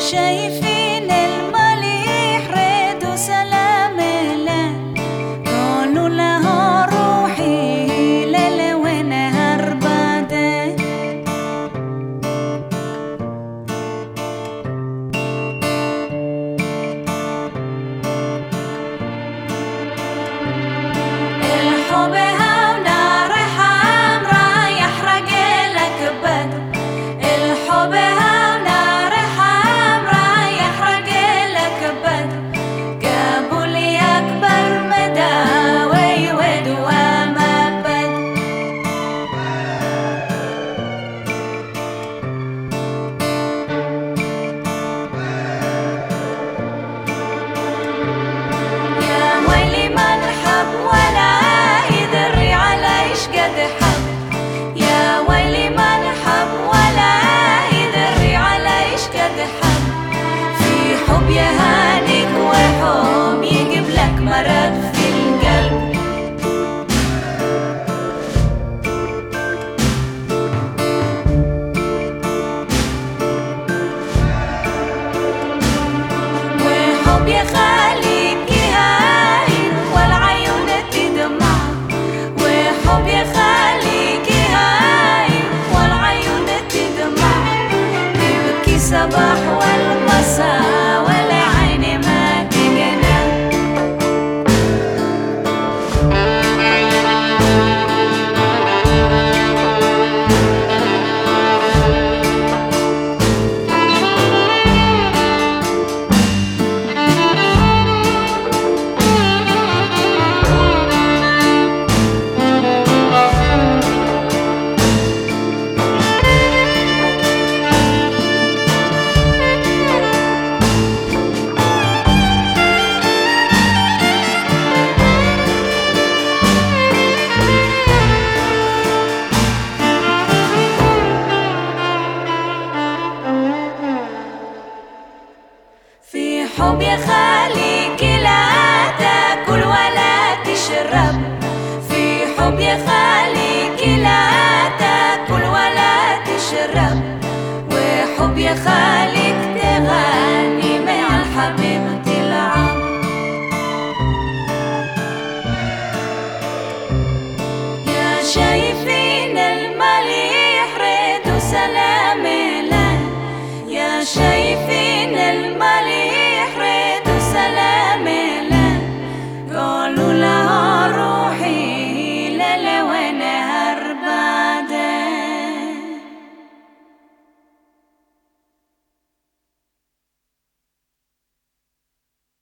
شايفين المليح ريدو سلام له، قالوا له روحي ليل ونهار بعده. الحب هاونا رحام راح يحرق لك بدو، الحب هاونا رحام راح يحرق لك بدو، قبل يكبر مداوي ودوا ما بدو. يا ويلي ما نحب ولا يدري على ايش قد حب، يا ويلي ما نحب ولا يدري على ايش قد حب، في حب يهانيك وحب يجيب لك مرض في القلب. وحب يخليك يهاين والعيون تدمع، وحب يخليك يهاين والعيون تدمع، تبكي صباح والمساء والعين ما تقنع. في حب يخليك لا تاكل ولا تشرب، في حب يخليك لا تاكل ولا تشرب، وحب يخليك تغني مع الحبيب.